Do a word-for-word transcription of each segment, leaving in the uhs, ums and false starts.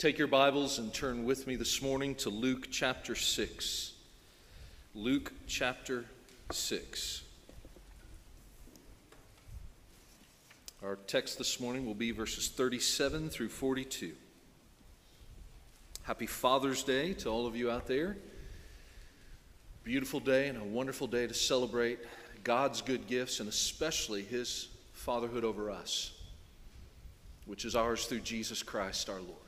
Take your Bibles and turn with me this morning to Luke chapter six. Luke chapter six. Our text this morning will be verses thirty-seven through forty-two. Happy Father's Day to all of you out there. Beautiful day and a wonderful day to celebrate God's good gifts and especially His fatherhood over us, which is ours through Jesus Christ our Lord.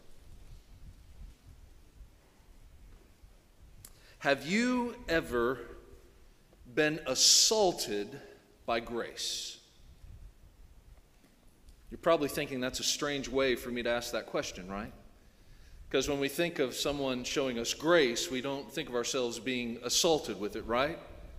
Have you ever been assaulted by grace? You're probably thinking that's a strange way for me to ask that question, right? Because when we think of someone showing us grace, we don't think of ourselves being assaulted with it, right?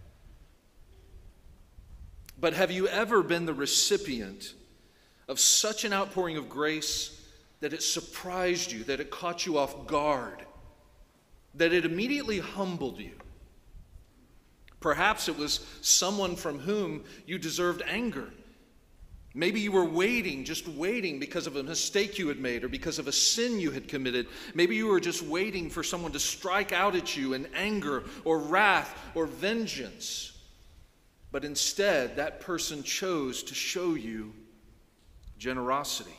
But have you ever been the recipient of such an outpouring of grace that it surprised you, that it caught you off guard, that it immediately humbled you? Perhaps it was someone from whom you deserved anger. Maybe you were waiting, just waiting because of a mistake you had made or because of a sin you had committed. Maybe you were just waiting for someone to strike out at you in anger or wrath or vengeance. But instead, that person chose to show you generosity,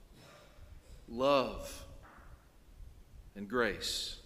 love, and grace.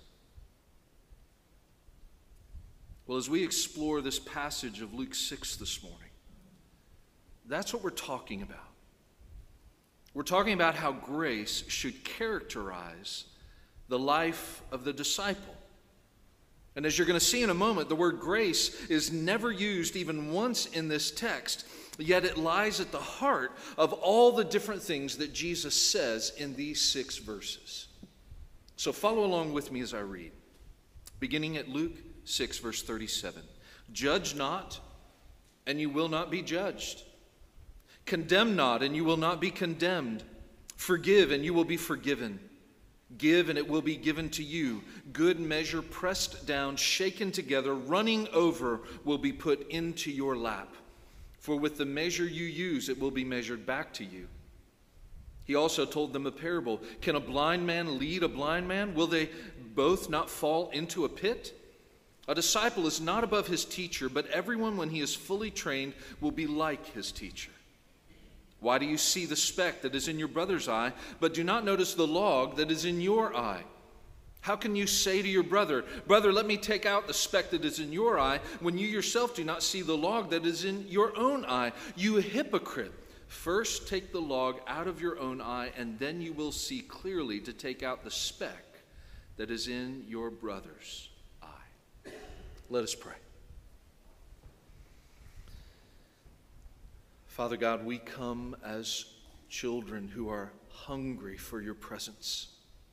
Well, as we explore this passage of Luke six this morning, that's what we're talking about. We're talking about how grace should characterize the life of the disciple. And as you're going to see in a moment, the word grace is never used even once in this text, yet it lies at the heart of all the different things that Jesus says in these six verses. So follow along with me as I read. Beginning at Luke six, verse thirty-seven. Judge not, and you will not be judged. Condemn not, and you will not be condemned. Forgive, and you will be forgiven. Give, and it will be given to you. Good measure, pressed down, shaken together, running over, will be put into your lap. For with the measure you use, it will be measured back to you. He also told them a parable. Can a blind man lead a blind man? Will they both not fall into a pit? A disciple is not above his teacher, but everyone, when he is fully trained, will be like his teacher. Why do you see the speck that is in your brother's eye, but do not notice the log that is in your eye? How can you say to your brother, Brother, let me take out the speck that is in your eye, when you yourself do not see the log that is in your own eye? You hypocrite! First take the log out of your own eye, and then you will see clearly to take out the speck that is in your brother's eye. Let us pray. Father God, we come as children who are hungry for your presence,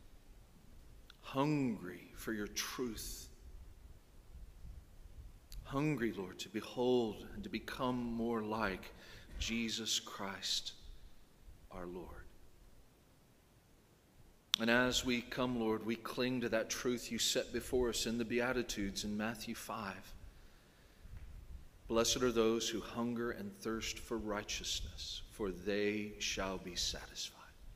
hungry for your truth, hungry, Lord, to behold and to become more like Jesus Christ, our Lord. And as we come, Lord, we cling to that truth you set before us in the Beatitudes in Matthew five. Blessed are those who hunger and thirst for righteousness, for they shall be satisfied.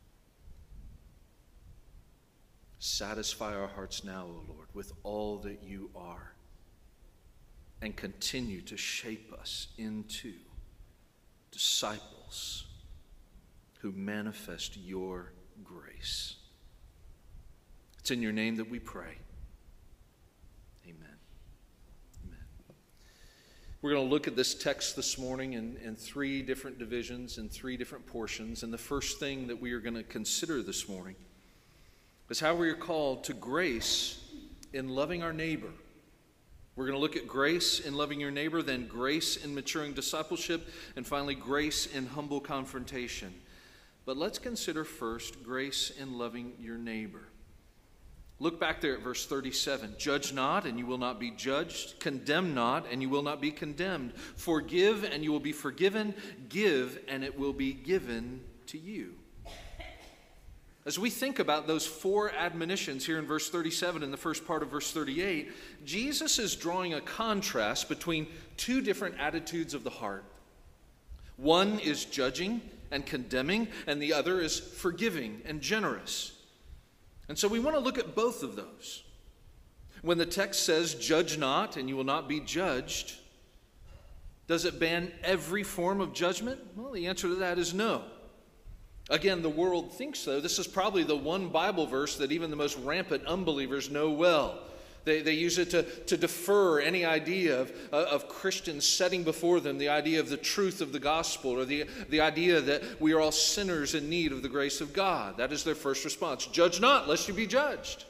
Satisfy our hearts now, O Lord, with all that you are, and continue to shape us into disciples who manifest your grace. It's in your name that we pray. Amen. Amen. We're going to look at this text this morning in, in three different divisions, in three different portions. And the first thing that we are going to consider this morning is how we are called to grace in loving our neighbor. We're going to look at grace in loving your neighbor, then grace in maturing discipleship, and finally grace in humble confrontation. But let's consider first grace in loving your neighbor. Look back there at verse thirty-seven. Judge not, and you will not be judged. Condemn not, and you will not be condemned. Forgive, and you will be forgiven. Give, and it will be given to you. As we think about those four admonitions here in verse thirty-seven and the first part of verse thirty-eight, Jesus is drawing a contrast between two different attitudes of the heart. One is judging and condemning, and the other is forgiving and generous. And so we want to look at both of those. When the text says, judge not, and you will not be judged, does it ban every form of judgment? Well, the answer to that is no. Again, the world thinks so. This is probably the one Bible verse that even the most rampant unbelievers know well. They, they use it to, to defer any idea of, uh, of Christians setting before them the idea of the truth of the gospel, or the, the idea that we are all sinners in need of the grace of God. That is their first response. Judge not, lest you be judged.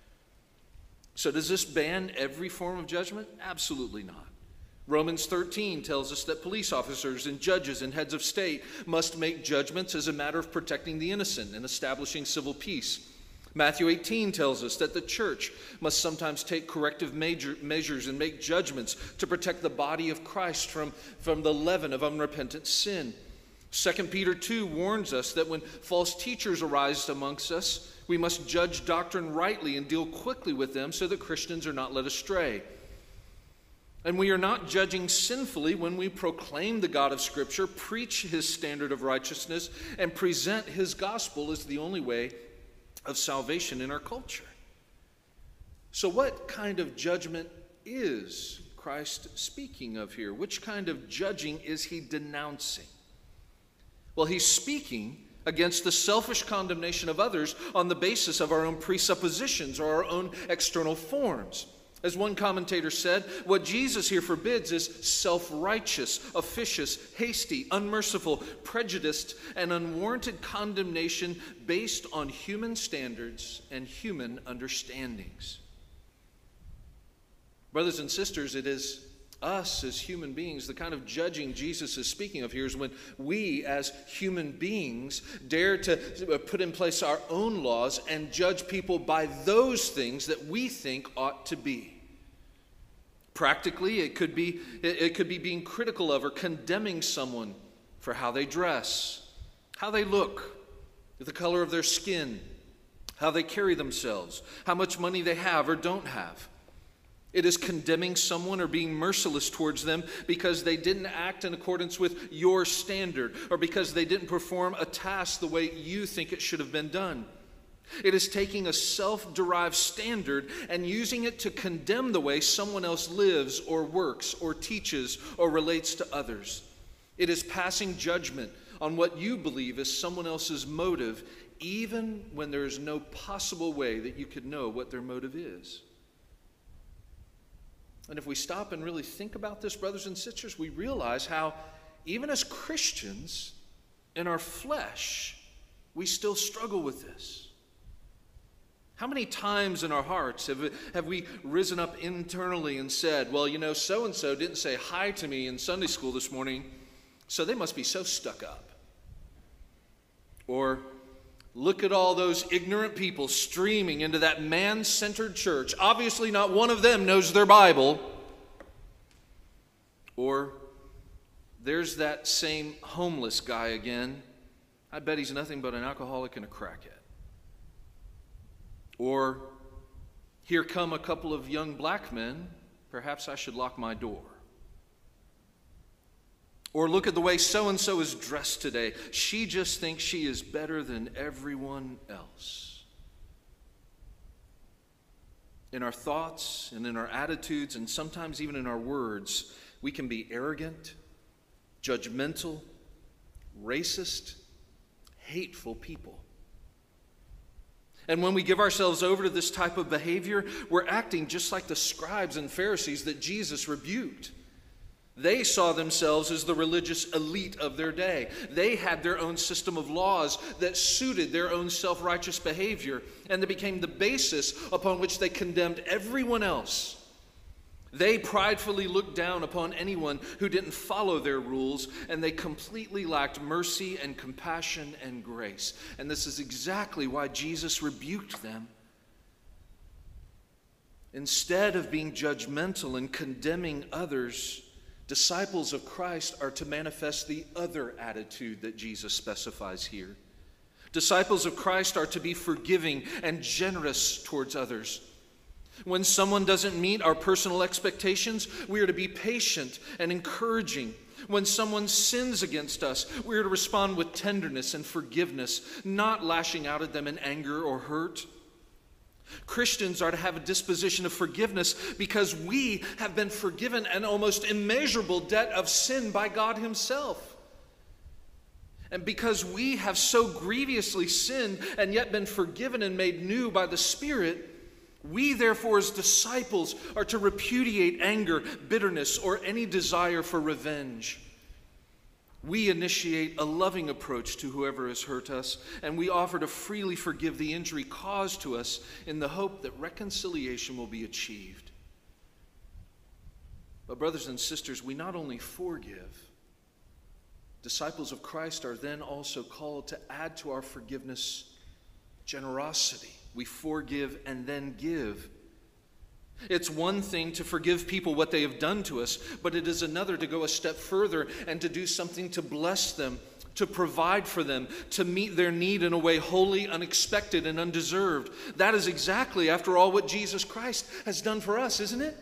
So does this ban every form of judgment? Absolutely not. Romans thirteen tells us that police officers and judges and heads of state must make judgments as a matter of protecting the innocent and establishing civil peace. Matthew eighteen tells us that the church must sometimes take corrective major measures and make judgments to protect the body of Christ from, from the leaven of unrepentant sin. Second Peter two warns us that when false teachers arise amongst us, we must judge doctrine rightly and deal quickly with them so that Christians are not led astray. And we are not judging sinfully when we proclaim the God of Scripture, preach his standard of righteousness, and present his gospel as the only way of salvation in our culture. So what kind of judgment is Christ speaking of here? Which kind of judging is he denouncing? Well, he's speaking against the selfish condemnation of others on the basis of our own presuppositions or our own external forms. As one commentator said, what Jesus here forbids is self-righteous, officious, hasty, unmerciful, prejudiced, and unwarranted condemnation based on human standards and human understandings. Brothers and sisters, it is us as human beings, the kind of judging Jesus is speaking of here is when we as human beings dare to put in place our own laws and judge people by those things that we think ought to be. Practically, it could be it could be being critical of or condemning someone for how they dress, how they look, the color of their skin, how they carry themselves, how much money they have or don't have. It is condemning someone or being merciless towards them because they didn't act in accordance with your standard or because they didn't perform a task the way you think it should have been done. It is taking a self-derived standard and using it to condemn the way someone else lives or works or teaches or relates to others. It is passing judgment on what you believe is someone else's motive, even when there is no possible way that you could know what their motive is. And if we stop and really think about this, brothers and sisters, we realize how, even as Christians, in our flesh, we still struggle with this. How many times in our hearts have, have we risen up internally and said, well, you know, so-and-so didn't say hi to me in Sunday school this morning, so they must be so stuck up. Or, look at all those ignorant people streaming into that man-centered church. Obviously not one of them knows their Bible. Or, there's that same homeless guy again. I bet he's nothing but an alcoholic and a crackhead. Or, here come a couple of young black men, perhaps I should lock my door. Or look at the way so-and-so is dressed today. She just thinks she is better than everyone else. In our thoughts and in our attitudes and sometimes even in our words, we can be arrogant, judgmental, racist, hateful people. And when we give ourselves over to this type of behavior, we're acting just like the scribes and Pharisees that Jesus rebuked. They saw themselves as the religious elite of their day. They had their own system of laws that suited their own self-righteous behavior, and that became the basis upon which they condemned everyone else. They pridefully looked down upon anyone who didn't follow their rules, and they completely lacked mercy and compassion and grace. And this is exactly why Jesus rebuked them. Instead of being judgmental and condemning others, disciples of Christ are to manifest the other attitude that Jesus specifies here. Disciples of Christ are to be forgiving and generous towards others. When someone doesn't meet our personal expectations, we are to be patient and encouraging. When someone sins against us, we are to respond with tenderness and forgiveness, not lashing out at them in anger or hurt. Christians are to have a disposition of forgiveness because we have been forgiven an almost immeasurable debt of sin by God himself. And because we have so grievously sinned and yet been forgiven and made new by the Spirit, we therefore as disciples are to repudiate anger, bitterness, or any desire for revenge. We initiate a loving approach to whoever has hurt us, and we offer to freely forgive the injury caused to us in the hope that reconciliation will be achieved. But brothers and sisters, we not only forgive, disciples of Christ are then also called to add to our forgiveness generosity. We forgive and then give. It's one thing to forgive people what they have done to us, but it is another to go a step further and to do something to bless them, to provide for them, to meet their need in a way wholly unexpected and undeserved. That is exactly, after all, what Jesus Christ has done for us, isn't it?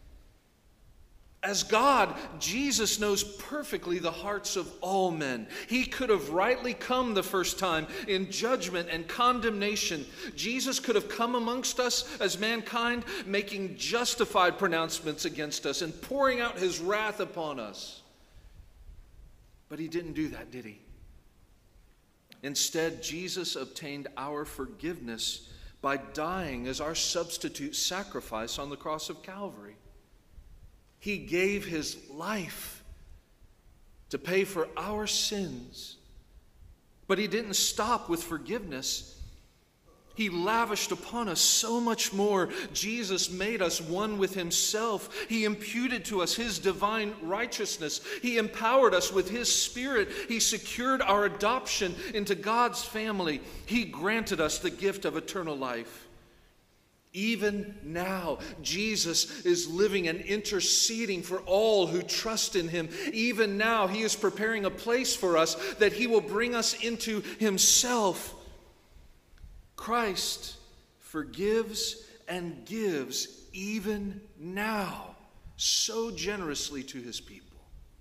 As God, Jesus knows perfectly the hearts of all men. He could have rightly come the first time in judgment and condemnation. Jesus could have come amongst us as mankind, making justified pronouncements against us and pouring out his wrath upon us. But he didn't do that, did he? Instead, Jesus obtained our forgiveness by dying as our substitute sacrifice on the cross of Calvary. He gave his life to pay for our sins. But he didn't stop with forgiveness. He lavished upon us so much more. Jesus made us one with himself. He imputed to us his divine righteousness. He empowered us with his Spirit. He secured our adoption into God's family. He granted us the gift of eternal life. Even now, Jesus is living and interceding for all who trust in him. Even now, he is preparing a place for us that he will bring us into himself. Christ forgives and gives even now so generously to his people.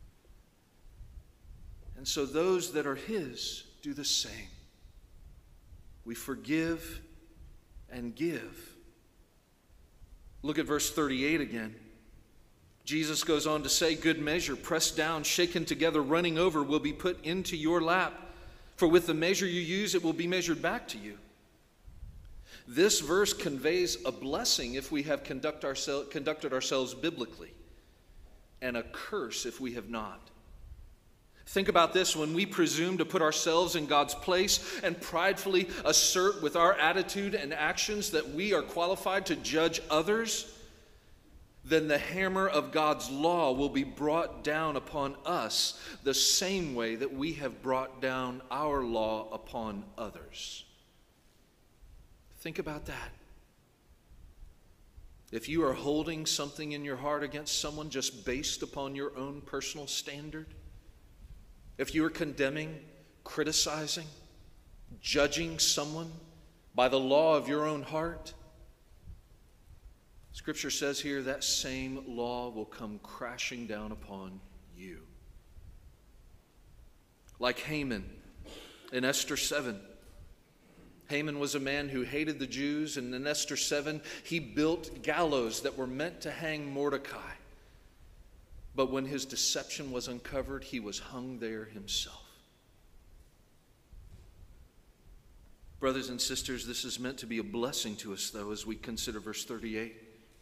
And so those that are his do the same. We forgive and give. Look at verse thirty-eight again. Jesus goes on to say, good measure, pressed down, shaken together, running over, will be put into your lap. For with the measure you use, it will be measured back to you. This verse conveys a blessing if we have conduct ourselves, conducted ourselves biblically, and a curse if we have not. Think about this. When we presume to put ourselves in God's place and pridefully assert with our attitude and actions that we are qualified to judge others, then the hammer of God's law will be brought down upon us the same way that we have brought down our law upon others. Think about that. If you are holding something in your heart against someone just based upon your own personal standard, if you are condemning, criticizing, judging someone by the law of your own heart, Scripture says here that same law will come crashing down upon you. Like Haman in Esther seven. Haman was a man who hated the Jews, and in Esther seven, he built gallows that were meant to hang Mordecai. But when his deception was uncovered, he was hung there himself. Brothers and sisters, this is meant to be a blessing to us, though, as we consider verse thirty-eight.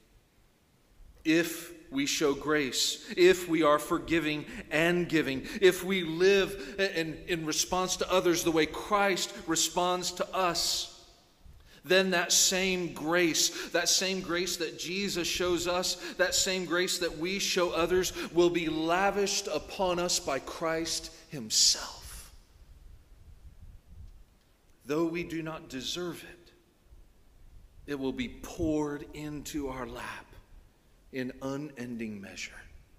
If we show grace, if we are forgiving and giving, if we live in, in response to others the way Christ responds to us, then that same grace, that same grace that Jesus shows us, that same grace that we show others will be lavished upon us by Christ himself. Though we do not deserve it, it will be poured into our lap in unending measure.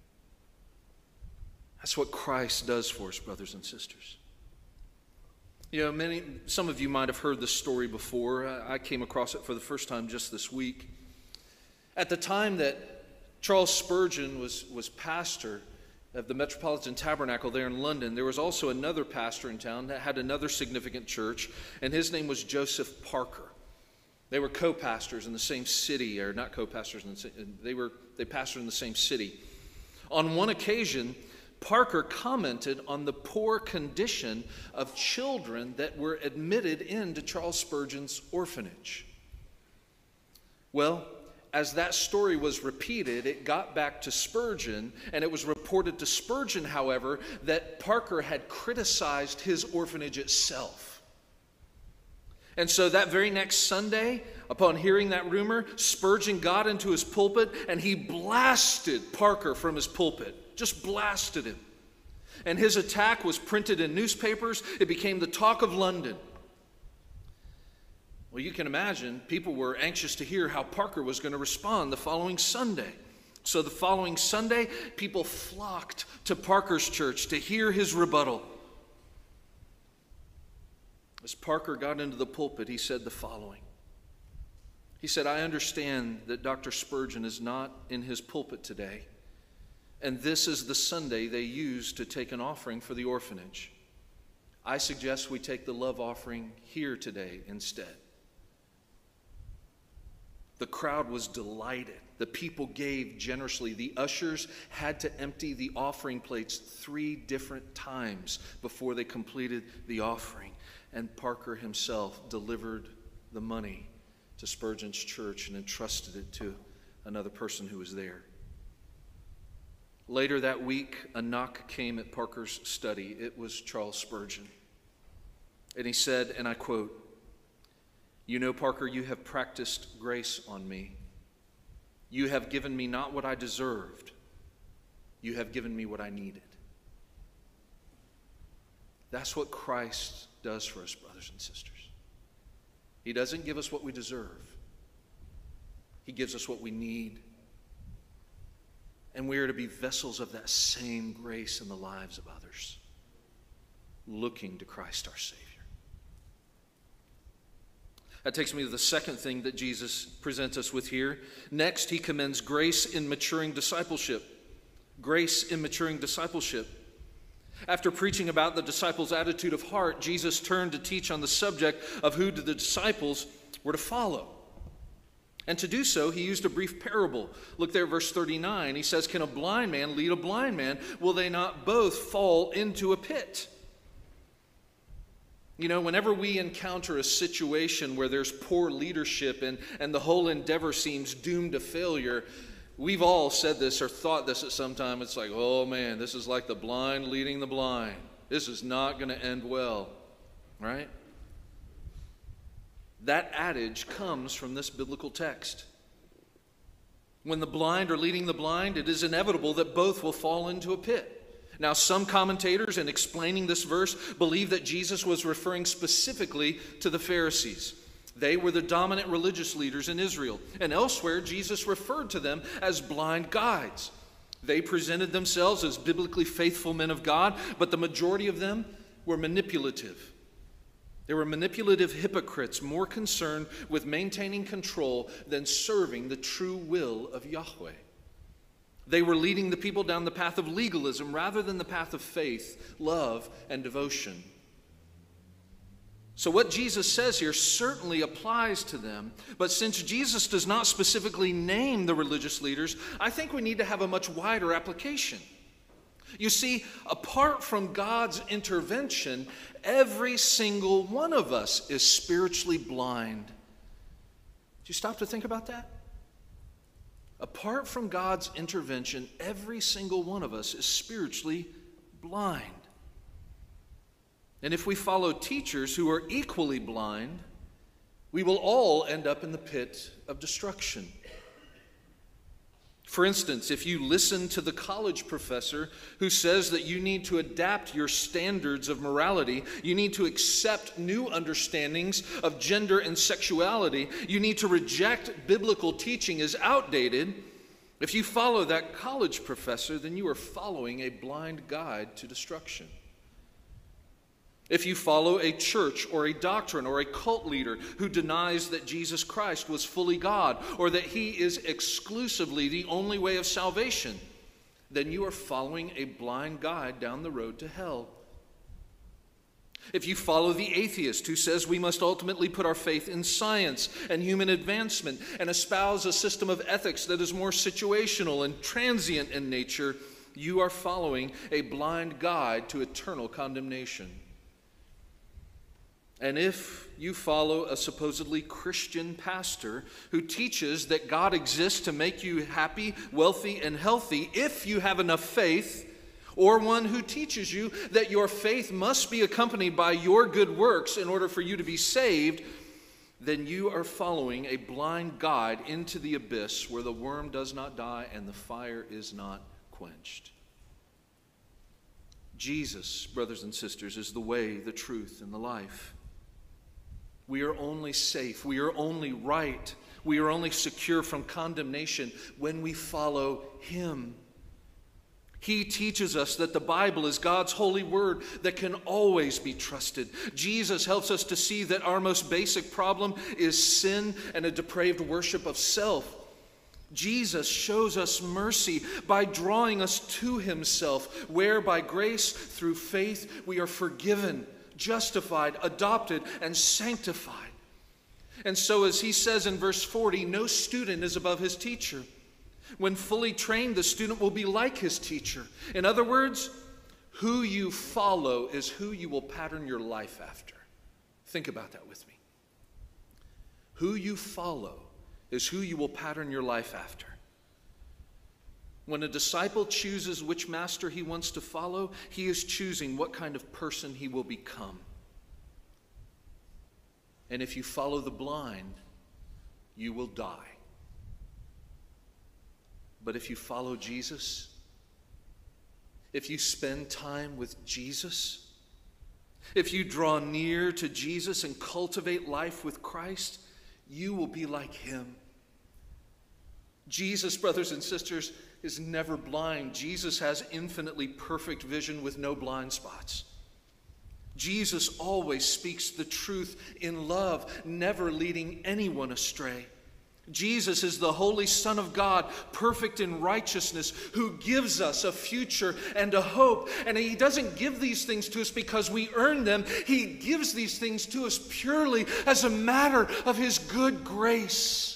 That's what Christ does for us, brothers and sisters. You know, many, some of you might have heard this story before. I came across it for the first time just this week. At the time that Charles Spurgeon was, was pastor of the Metropolitan Tabernacle there in London, there was also another pastor in town that had another significant church, and his name was Joseph Parker. They were co-pastors in the same city, or not co-pastors, in the same, they were they pastored in the same city. On one occasion, Parker commented on the poor condition of children that were admitted into Charles Spurgeon's orphanage. Well, as that story was repeated, it got back to Spurgeon, and it was reported to Spurgeon, however, that Parker had criticized his orphanage itself. And so that very next Sunday, upon hearing that rumor, Spurgeon got into his pulpit and he blasted Parker from his pulpit. Just blasted him. And his attack was printed in newspapers. It became the talk of London. Well, you can imagine people were anxious to hear how Parker was going to respond the following Sunday. So the following Sunday, people flocked to Parker's church to hear his rebuttal. As Parker got into the pulpit, he said the following. He said, "I understand that Doctor Spurgeon is not in his pulpit today, and this is the Sunday they use to take an offering for the orphanage. I suggest we take the love offering here today instead." The crowd was delighted. The people gave generously. The ushers had to empty the offering plates three different times before they completed the offering. And Parker himself delivered the money to Spurgeon's church and entrusted it to another person who was there. Later that week, a knock came at Parker's study. It was Charles Spurgeon. And he said, and I quote, "You know, Parker, you have practiced grace on me. You have given me not what I deserved. You have given me what I needed." That's what Christ does for us, brothers and sisters. He doesn't give us what we deserve. He gives us what we need. And we are to be vessels of that same grace in the lives of others, looking to Christ our Savior. That takes me to the second thing that Jesus presents us with here. Next, he commends grace in maturing discipleship. Grace in maturing discipleship. After preaching about the disciples' attitude of heart, Jesus turned to teach on the subject of who the disciples were to follow. And to do so, he used a brief parable. Look there, verse thirty-nine. He says, "Can a blind man lead a blind man? Will they not both fall into a pit?" You know, whenever we encounter a situation where there's poor leadership and, and the whole endeavor seems doomed to failure, we've all said this or thought this at some time. It's like, oh man, this is like the blind leading the blind. This is not going to end well, right? That adage comes from this biblical text. When the blind are leading the blind, it is inevitable that both will fall into a pit. Now, some commentators, in explaining this verse, believe that Jesus was referring specifically to the Pharisees. They were the dominant religious leaders in Israel. And elsewhere, Jesus referred to them as blind guides. They presented themselves as biblically faithful men of God, but the majority of them were manipulative. They were manipulative hypocrites, more concerned with maintaining control than serving the true will of Yahweh. They were leading the people down the path of legalism rather than the path of faith, love, and devotion. So what Jesus says here certainly applies to them, but since Jesus does not specifically name the religious leaders, I think we need to have a much wider application. You see, apart from God's intervention, every single one of us is spiritually blind. Did you stop to think about that? Apart from God's intervention, every single one of us is spiritually blind. And if we follow teachers who are equally blind, we will all end up in the pit of destruction. For instance, if you listen to the college professor who says that you need to adapt your standards of morality, you need to accept new understandings of gender and sexuality, you need to reject biblical teaching as outdated, if you follow that college professor, then you are following a blind guide to destruction. If you follow a church or a doctrine or a cult leader who denies that Jesus Christ was fully God or that he is exclusively the only way of salvation, then you are following a blind guide down the road to hell. If you follow the atheist who says we must ultimately put our faith in science and human advancement and espouse a system of ethics that is more situational and transient in nature, you are following a blind guide to eternal condemnation. And if you follow a supposedly Christian pastor who teaches that God exists to make you happy, wealthy, and healthy if you have enough faith, or one who teaches you that your faith must be accompanied by your good works in order for you to be saved, then you are following a blind guide into the abyss where the worm does not die and the fire is not quenched. Jesus, brothers and sisters, is the way, the truth, and the life. We are only safe, we are only right, we are only secure from condemnation when we follow Him. He teaches us that the Bible is God's holy word that can always be trusted. Jesus helps us to see that our most basic problem is sin and a depraved worship of self. Jesus shows us mercy by drawing us to Himself, where by grace through faith we are forgiven, justified, adopted, and sanctified. And so, as He says in verse forty, no student is above his teacher. When fully trained, the student will be like his teacher. In other words, who you follow is who you will pattern your life after. Think about that with me. Who you follow is who you will pattern your life after. When a disciple chooses which master he wants to follow, he is choosing what kind of person he will become. And if you follow the blind, you will die. But if you follow Jesus, if you spend time with Jesus, if you draw near to Jesus and cultivate life with Christ, you will be like Him. Jesus, brothers and sisters, is never blind. Jesus has infinitely perfect vision with no blind spots. Jesus always speaks the truth in love, never leading anyone astray. Jesus is the Holy Son of God, perfect in righteousness, who gives us a future and a hope. And He doesn't give these things to us because we earn them. He gives these things to us purely as a matter of His good grace.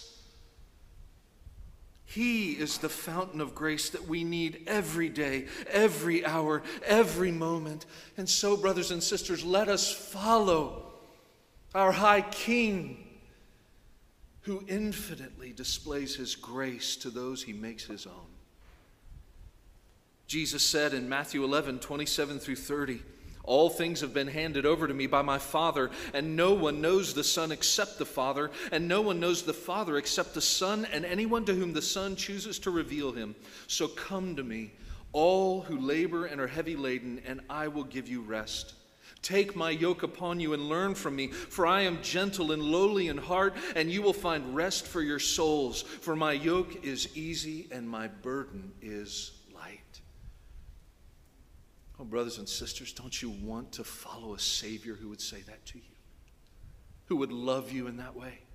He is the fountain of grace that we need every day, every hour, every moment. And so, brothers and sisters, let us follow our High King, who infinitely displays His grace to those He makes His own. Jesus said in Matthew eleven, twenty-seven through thirty, all things have been handed over to me by my Father, and no one knows the Son except the Father, and no one knows the Father except the Son, and anyone to whom the Son chooses to reveal Him. So come to me, all who labor and are heavy laden, and I will give you rest. Take my yoke upon you and learn from me, for I am gentle and lowly in heart, and you will find rest for your souls. For my yoke is easy and my burden is light. Oh, brothers and sisters, don't you want to follow a Savior who would say that to you? Who would love you in that way?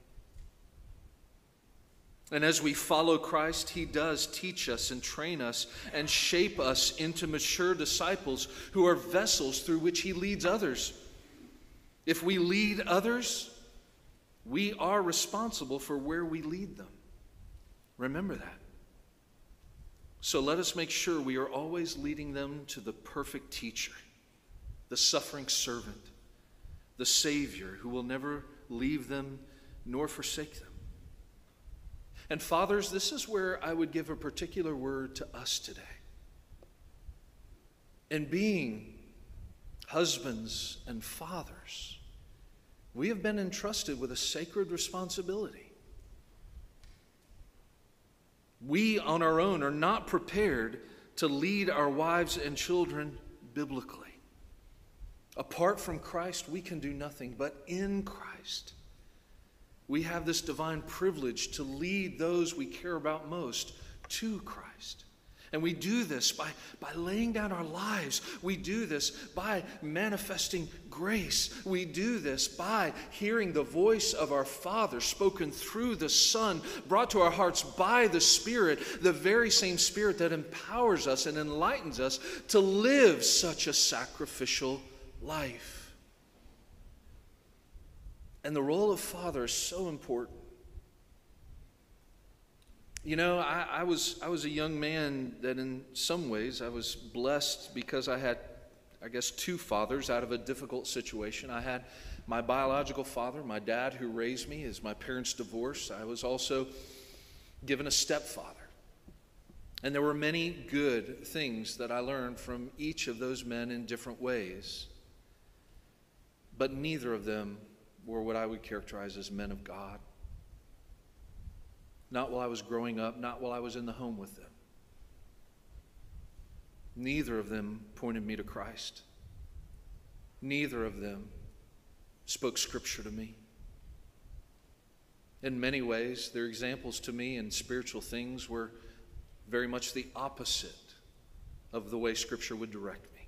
And as we follow Christ, He does teach us and train us and shape us into mature disciples who are vessels through which He leads others. If we lead others, we are responsible for where we lead them. Remember that. So let us make sure we are always leading them to the perfect teacher, the suffering servant, the Savior who will never leave them nor forsake them. And fathers, this is where I would give a particular word to us today. In being husbands and fathers, we have been entrusted with a sacred responsibility. We on our own are not prepared to lead our wives and children biblically. Apart from Christ, we can do nothing, but in Christ, we have this divine privilege to lead those we care about most to Christ. And we do this by, by laying down our lives. We do this by manifesting grace. We do this by hearing the voice of our Father spoken through the Son, brought to our hearts by the Spirit, the very same Spirit that empowers us and enlightens us to live such a sacrificial life. And the role of father is so important. You know, I, I was I was a young man that in some ways I was blessed because I had, I guess, two fathers out of a difficult situation. I had my biological father, my dad who raised me as my parents divorced. I was also given a stepfather. And there were many good things that I learned from each of those men in different ways. But neither of them were what I would characterize as men of God. Not while I was growing up, not while I was in the home with them. Neither of them pointed me to Christ. Neither of them spoke Scripture to me. In many ways, their examples to me in spiritual things were very much the opposite of the way Scripture would direct me.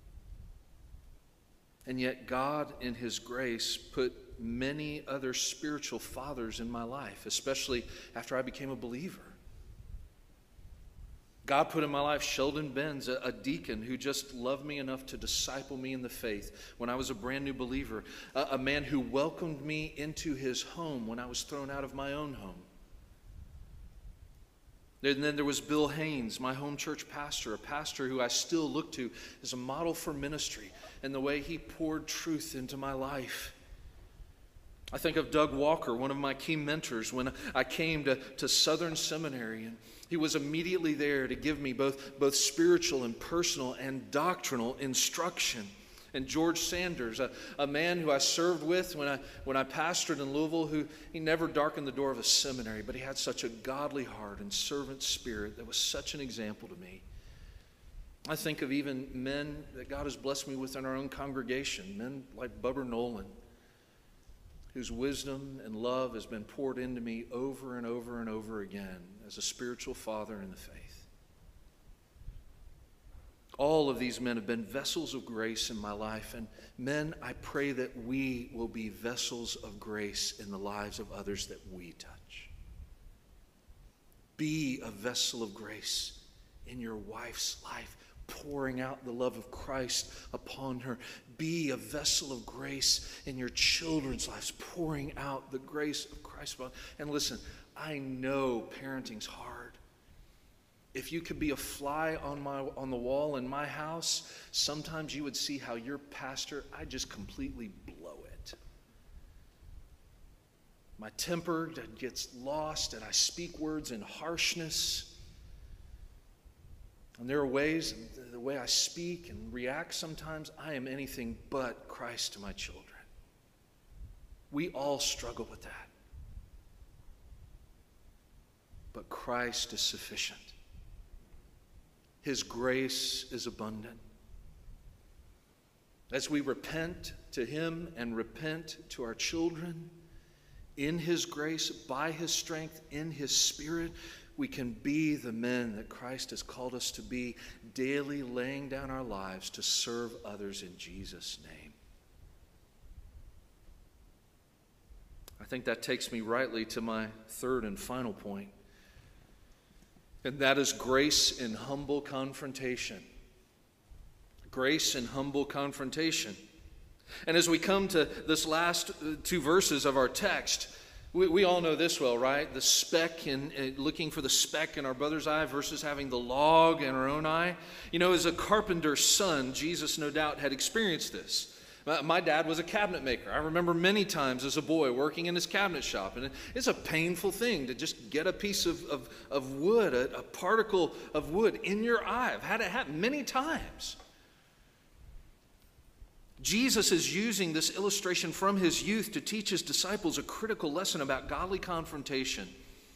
And yet God, in His grace, put many other spiritual fathers in my life, especially after I became a believer. God put in my life Sheldon Benz, a, a deacon who just loved me enough to disciple me in the faith when I was a brand new believer, a, a man who welcomed me into his home when I was thrown out of my own home. And then there was Bill Haynes, my home church pastor, a pastor who I still look to as a model for ministry and the way he poured truth into my life. I think of Doug Walker, one of my key mentors when I came to, to Southern Seminary, and he was immediately there to give me both, both spiritual and personal and doctrinal instruction. And George Sanders, a, a man who I served with when I, when I pastored in Louisville, who he never darkened the door of a seminary, but he had such a godly heart and servant spirit that was such an example to me. I think of even men that God has blessed me with in our own congregation, men like Bubber Nolan, whose wisdom and love has been poured into me over and over and over again as a spiritual father in the faith. All of these men have been vessels of grace in my life. And men, I pray that we will be vessels of grace in the lives of others that we touch. Be a vessel of grace in your wife's life, pouring out the love of Christ upon her. Be a vessel of grace in your children's lives, pouring out the grace of Christ upon. And listen, I know parenting's hard. If you could be a fly on my on the wall in my house, sometimes you would see how your pastor, I just completely blow it. My temper gets lost and I speak words in harshness. And there are ways, the way I speak and react sometimes, I am anything but Christ to my children. We all struggle with that. But Christ is sufficient. His grace is abundant. As we repent to Him and repent to our children, in His grace, by His strength, in His Spirit, we can be the men that Christ has called us to be, daily laying down our lives to serve others in Jesus' name. I think that takes me rightly to my third and final point. And that is grace in humble confrontation. Grace in humble confrontation. And as we come to this last two verses of our text, we, we all know this well, right? The speck in uh, looking for the speck in our brother's eye versus having the log in our own eye. You know, as a carpenter's son, Jesus no doubt had experienced this. My dad was a cabinet maker. I remember many times as a boy working in his cabinet shop. And it's a painful thing to just get a piece of, of, of wood, a, a particle of wood in your eye. I've had it happen many times. Jesus is using this illustration from his youth to teach his disciples a critical lesson about godly confrontation.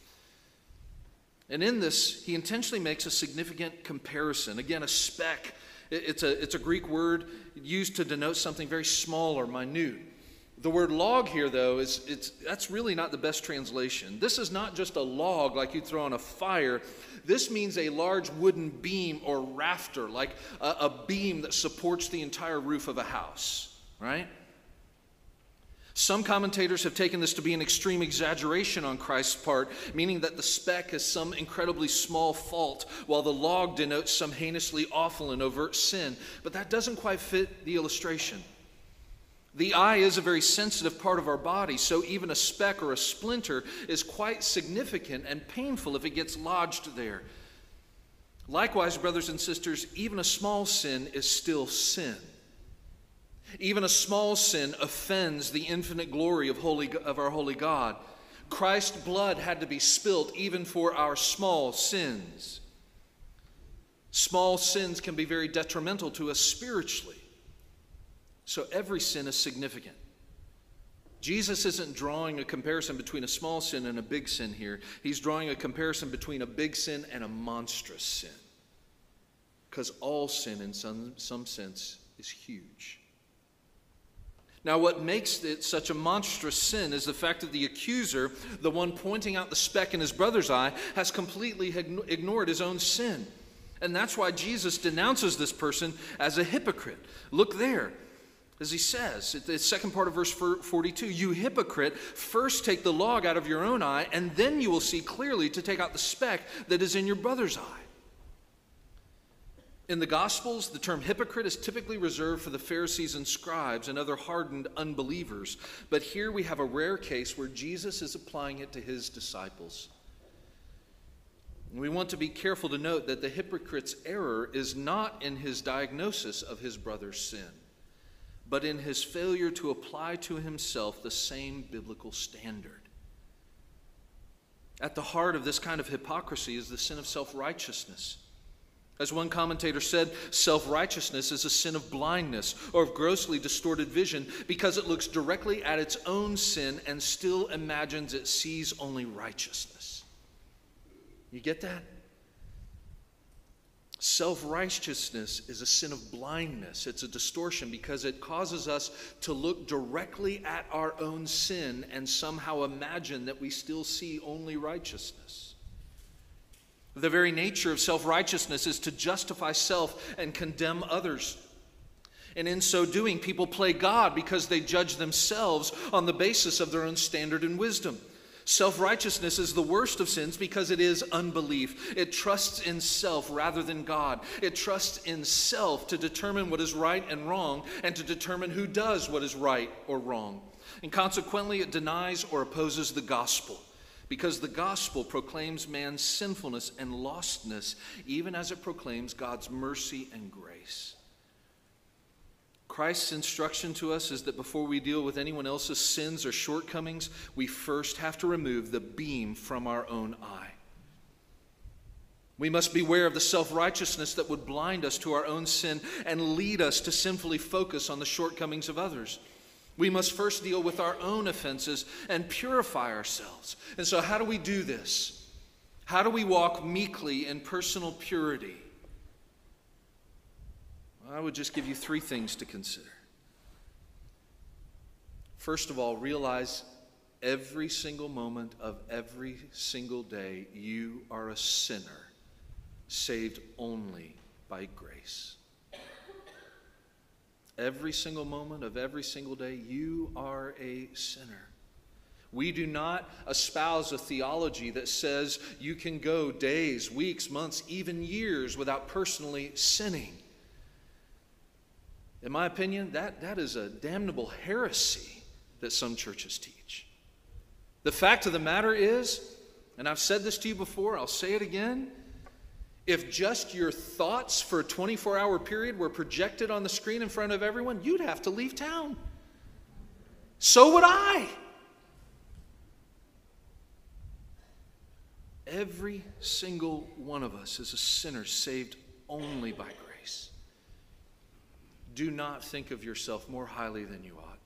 And in this, he intentionally makes a significant comparison. Again, a speck. It's a, it's a Greek word used to denote something very small or minute. The word log here, though, is it's that's really not the best translation. This is not just a log like you'd throw on a fire. This means a large wooden beam or rafter, like a, a beam that supports the entire roof of a house, right? Some commentators have taken this to be an extreme exaggeration on Christ's part, meaning that the speck is some incredibly small fault, while the log denotes some heinously awful and overt sin. But that doesn't quite fit the illustration. The eye is a very sensitive part of our body, so even a speck or a splinter is quite significant and painful if it gets lodged there. Likewise, brothers and sisters, even a small sin is still sin. Even a small sin offends the infinite glory of, holy, of our holy God. Christ's blood had to be spilt even for our small sins. Small sins can be very detrimental to us spiritually. So every sin is significant. Jesus isn't drawing a comparison between a small sin and a big sin here. He's drawing a comparison between a big sin and a monstrous sin. Because all sin, in some, some sense, is huge. Now, what makes it such a monstrous sin is the fact that the accuser, the one pointing out the speck in his brother's eye, has completely ignored his own sin. And that's why Jesus denounces this person as a hypocrite. Look there. As he says, the second part of verse forty-two, you hypocrite, first take the log out of your own eye, and then you will see clearly to take out the speck that is in your brother's eye. In the Gospels, the term hypocrite is typically reserved for the Pharisees and scribes and other hardened unbelievers. But here we have a rare case where Jesus is applying it to his disciples. And we want to be careful to note that the hypocrite's error is not in his diagnosis of his brother's sin, but in his failure to apply to himself the same biblical standard. At the heart of this kind of hypocrisy is the sin of self-righteousness. As one commentator said, self-righteousness is a sin of blindness or of grossly distorted vision because it looks directly at its own sin and still imagines it sees only righteousness. You get that? Self-righteousness is a sin of blindness. It's a distortion because it causes us to look directly at our own sin and somehow imagine that we still see only righteousness. The very nature of self-righteousness is to justify self and condemn others. And in so doing, people play God because they judge themselves on the basis of their own standard and wisdom. Self-righteousness is the worst of sins because it is unbelief. It trusts in self rather than God. It trusts in self to determine what is right and wrong and to determine who does what is right or wrong. And consequently, it denies or opposes the gospel because the gospel proclaims man's sinfulness and lostness even as it proclaims God's mercy and grace. Christ's instruction to us is that before we deal with anyone else's sins or shortcomings, we first have to remove the beam from our own eye. We must beware of the self-righteousness that would blind us to our own sin and lead us to sinfully focus on the shortcomings of others. We must first deal with our own offenses and purify ourselves. And so how do we do this? How do we walk meekly in personal purity? I would just give you three things to consider. First of all, realize every single moment of every single day you are a sinner, saved only by grace. Every single moment of every single day, you are a sinner. We do not espouse a theology that says you can go days, weeks, months, even years without personally sinning. In my opinion, that, that is a damnable heresy that some churches teach. The fact of the matter is, and I've said this to you before, I'll say it again, if just your thoughts for a twenty-four hour period were projected on the screen in front of everyone, you'd have to leave town. So would I. Every single one of us is a sinner saved only by grace. Do not think of yourself more highly than you ought.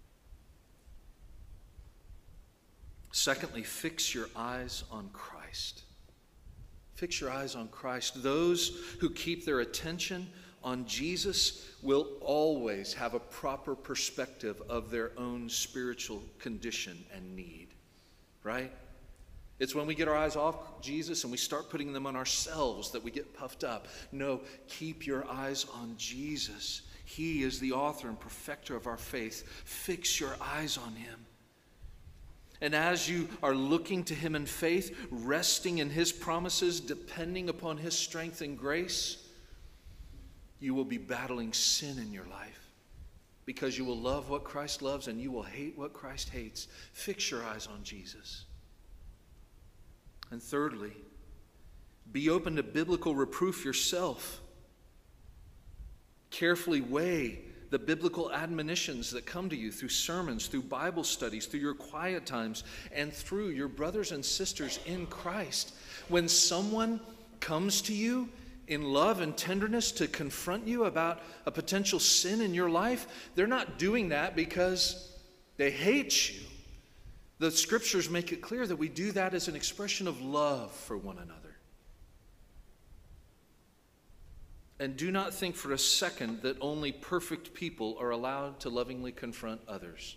Secondly, fix your eyes on Christ. Fix your eyes on Christ. Those who keep their attention on Jesus will always have a proper perspective of their own spiritual condition and need. Right? It's when we get our eyes off Jesus and we start putting them on ourselves that we get puffed up. No, keep your eyes on Jesus. He is the author and perfecter of our faith. Fix your eyes on him. And as you are looking to him in faith, resting in his promises, depending upon his strength and grace, you will be battling sin in your life because you will love what Christ loves and you will hate what Christ hates. Fix your eyes on Jesus. And thirdly, be open to biblical reproof yourself. Carefully weigh the biblical admonitions that come to you through sermons, through Bible studies, through your quiet times, and through your brothers and sisters in Christ. When someone comes to you in love and tenderness to confront you about a potential sin in your life, they're not doing that because they hate you. The scriptures make it clear that we do that as an expression of love for one another. And do not think for a second that only perfect people are allowed to lovingly confront others.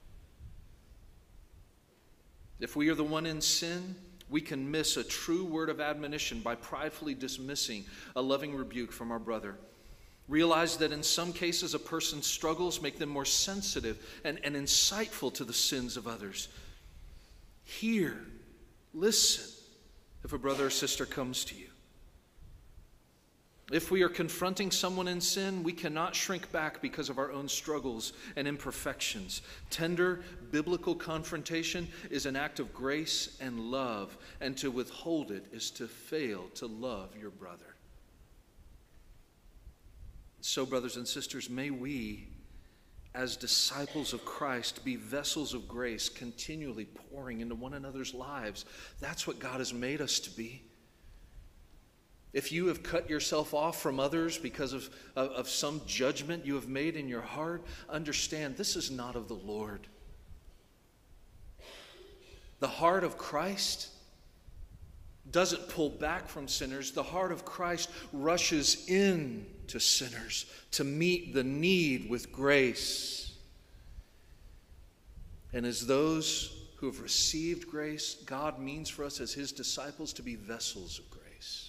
If we are the one in sin, we can miss a true word of admonition by pridefully dismissing a loving rebuke from our brother. Realize that in some cases a person's struggles make them more sensitive and, and insightful to the sins of others. Hear, listen, if a brother or sister comes to you. If we are confronting someone in sin, we cannot shrink back because of our own struggles and imperfections. Tender biblical confrontation is an act of grace and love, and to withhold it is to fail to love your brother. So, brothers and sisters, may we, as disciples of Christ, be vessels of grace, continually pouring into one another's lives. That's what God has made us to be. If you have cut yourself off from others because of, of, of some judgment you have made in your heart, understand this is not of the Lord. The heart of Christ doesn't pull back from sinners. The heart of Christ rushes in to sinners to meet the need with grace. And as those who have received grace, God means for us as his disciples to be vessels of grace.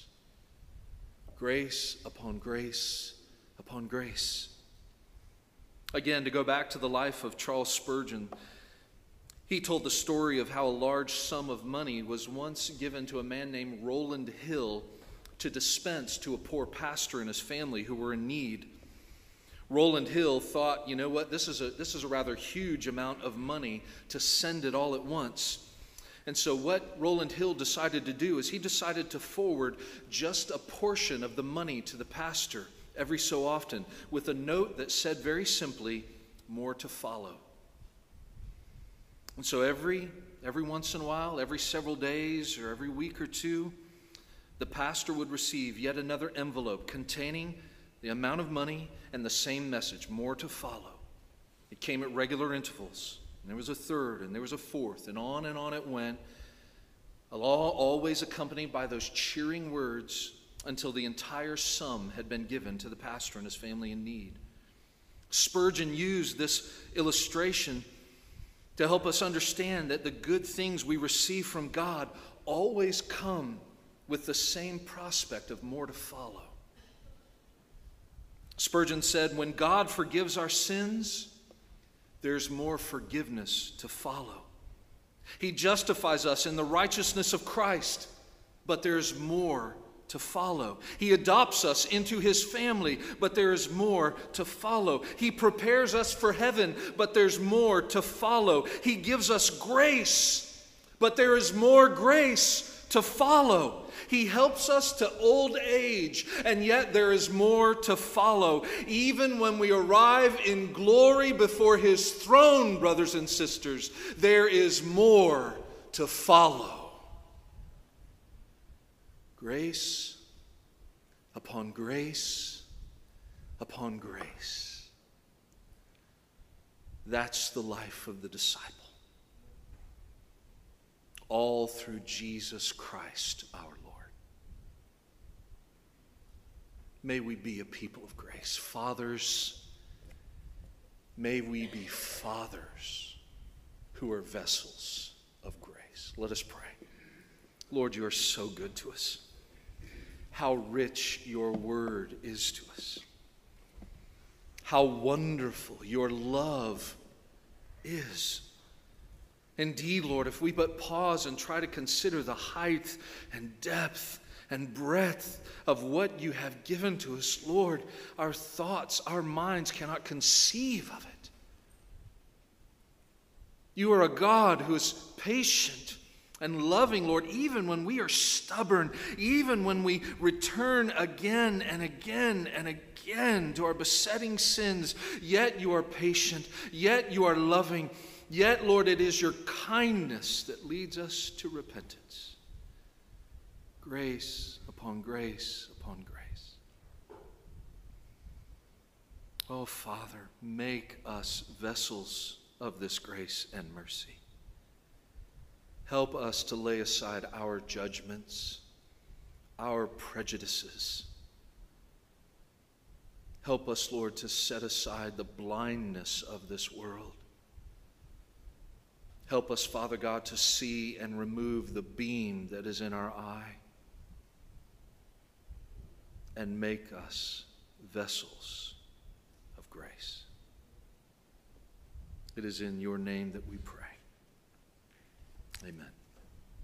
Grace upon grace upon grace. Again, to go back to the life of Charles Spurgeon, he told the story of how a large sum of money was once given to a man named Rowland Hill to dispense to a poor pastor and his family who were in need. Rowland Hill thought, you know what, this is a, this is a rather huge amount of money to send it all at once. And so what Rowland Hill decided to do is he decided to forward just a portion of the money to the pastor every so often with a note that said very simply, more to follow. And so every, every once in a while, every several days or every week or two, the pastor would receive yet another envelope containing the amount of money and the same message, more to follow. It came at regular intervals. And there was a third, and there was a fourth, and on and on it went, always accompanied by those cheering words until the entire sum had been given to the pastor and his family in need. Spurgeon used this illustration to help us understand that the good things we receive from God always come with the same prospect of more to follow. Spurgeon said, when God forgives our sins, there's more forgiveness to follow. He justifies us in the righteousness of Christ, but there's more to follow. He adopts us into his family, but there is more to follow. He prepares us for heaven, but there's more to follow. He gives us grace, but there is more grace to follow. He helps us to old age, and yet there is more to follow. Even when we arrive in glory before his throne, brothers and sisters, there is more to follow. Grace upon grace upon grace. That's the life of the disciple. All through Jesus Christ our Lord. May we be a people of grace. Fathers, may we be fathers who are vessels of grace. Let us pray. Lord, you are so good to us. How rich your word is to us. How wonderful your love is. Indeed, Lord, if we but pause and try to consider the height and depth and breadth of what you have given to us, Lord, our thoughts, our minds cannot conceive of it. You are a God who is patient and loving, Lord, even when we are stubborn, even when we return again and again and again to our besetting sins. Yet you are patient, yet you are loving, yet, Lord, it is your kindness that leads us to repentance. Grace upon grace upon grace. Oh, Father, make us vessels of this grace and mercy. Help us to lay aside our judgments, our prejudices. Help us, Lord, to set aside the blindness of this world. Help us, Father God, to see and remove the beam that is in our eye, and make us vessels of grace. It is in your name that we pray. Amen.